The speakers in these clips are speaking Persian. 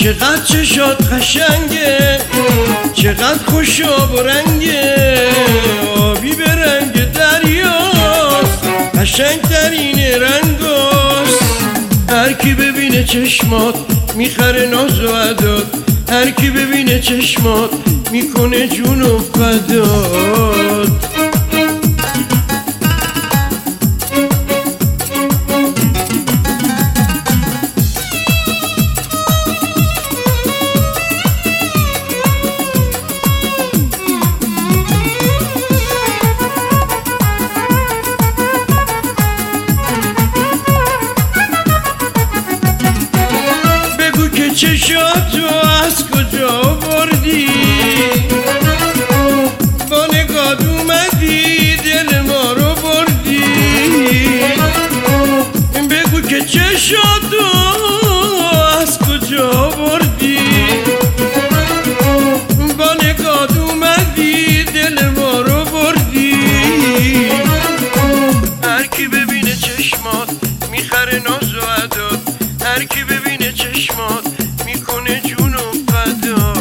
چقدر چشات قشنگه، چقدر خوشاب و رنگه، آبی به رنگ دریاست، قشنگ ترین رنگاست. هر کی ببینه چشمات میخره ناز و عداد، هر کی ببینه چشمات میکنه جون و فداد. چشاتو از کجا بردی، با نگات اومدی دل ما رو بردی. بگو که چشاتو از کجا بردی، با نگات اومدی دل ما رو بردی. هر کی ببینه چشمات میخره ناز و عداد، هر کی ببینه چشمات میکنه جون و فداد.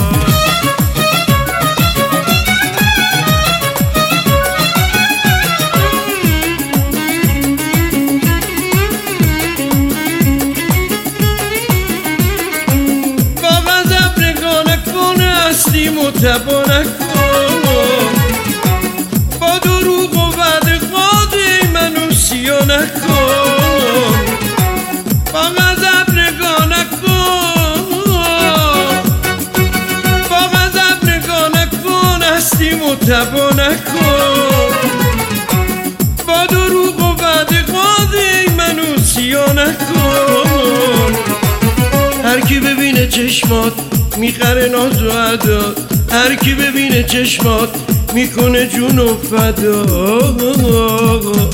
با غضب نگاه نکن، هستی متبا نکن، با دروغ و بدقاده منو سیا نکن. با غضب نگاه نکن، با غضب نگاه نکن، هستی متبا نکن، با دروغ و بدقاده منو سیا نکن. هر کی ببینه چشمات میخره ناز و عداد، هر کی ببینه چشمات میکنه جون و فداد.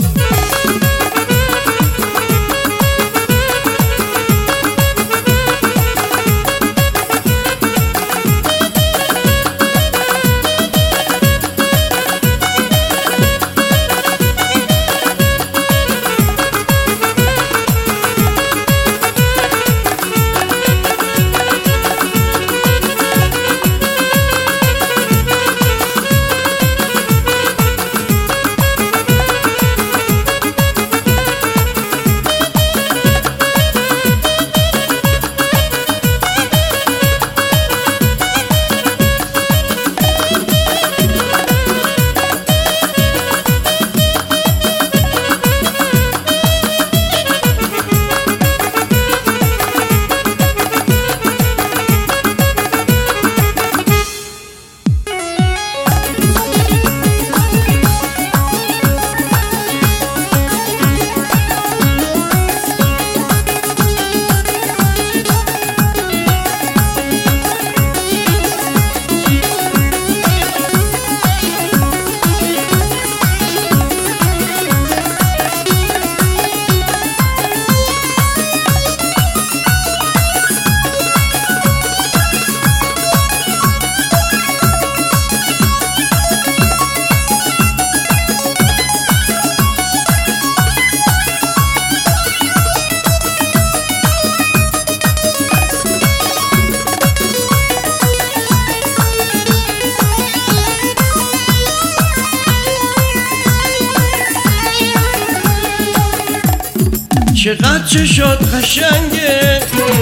چقدر چشات قشنگه،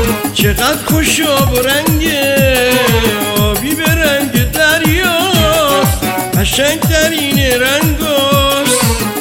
چقدر خوشاب و رنگه، آبی به رنگ دریاست، قشنگ ترین رنگاست.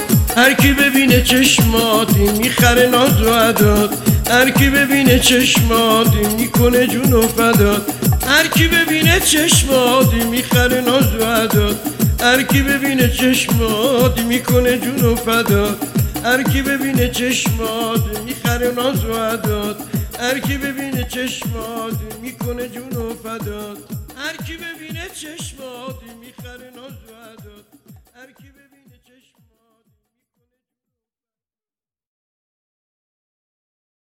هر کی ببینه چشمات میخره ناز و عداد، هر کی ببینه چشمات میکنه جون و فداد. هر کی ببینه چشمات میخره ناز و عداد، هر کی ببینه چشمات میکنه جون و فداد. هر کی ببینه چشمات میخره ناز و عداد، هر کی ببینه چشمات میکنه جون و فداد. هر کی ببینه چشمات میخره ناز و عداد، هر کی